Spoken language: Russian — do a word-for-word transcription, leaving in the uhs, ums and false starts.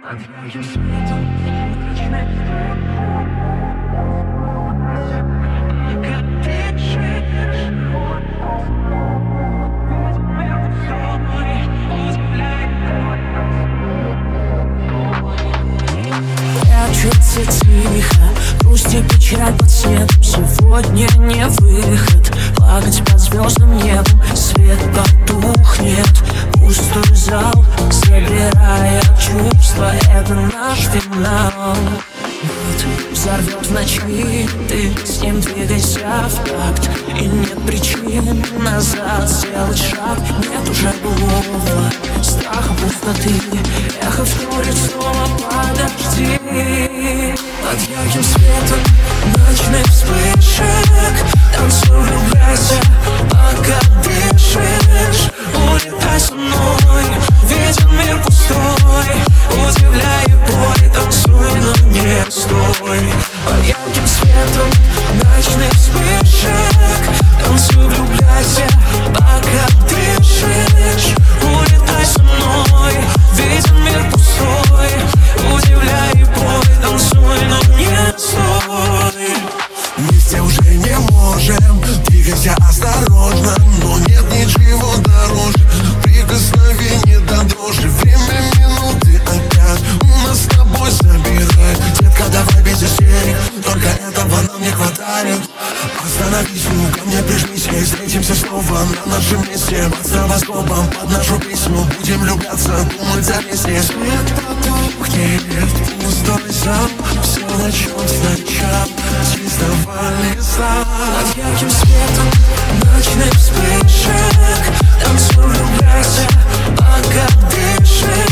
Под ярким светом ночных пока дышишь, прячется тихо, грусть и печаль под снегом. Сегодня не выход, плакать под звездным небом. Свет потухнет, пустой зал, забирая чувства. Это наш финал. Вот взорвет в ночи, ты с ним двигайся в такт. И нет причин назад сделать шаг. Нет уже былого страха, пустоты. Эхо вторит снова подожди. Под ярким светом ночных вспышек танцуй, влюбляйся, пока дышишь. Улетай со мной, виден мир пустой. Удивляй бой, танцуй, но не стой. Под ярким светом ночных вспышек танцуй, влюбляйся, пока дышишь. Улетай со мной, виден мир пустой. Удивляй бой, танцуй, но не стой. Вместе уже не можем, двигайся осторожно, но нет ничего дороже прикосновение до дрожи. Время минуты опять у нас с тобой забирает. Детка, давай без истерик, только этого нам не хватает. Остановись, ну ко мне прижмись, и встретимся снова на нашем месте. Под стробоскопом под нашу песню будем влюбляться, думать за песни. Свет потухнет, пустой зал, все начнет сначала, чистого листа. Под ярким светом ночных вспышек танцуй, влюбляйся, пока дышишь.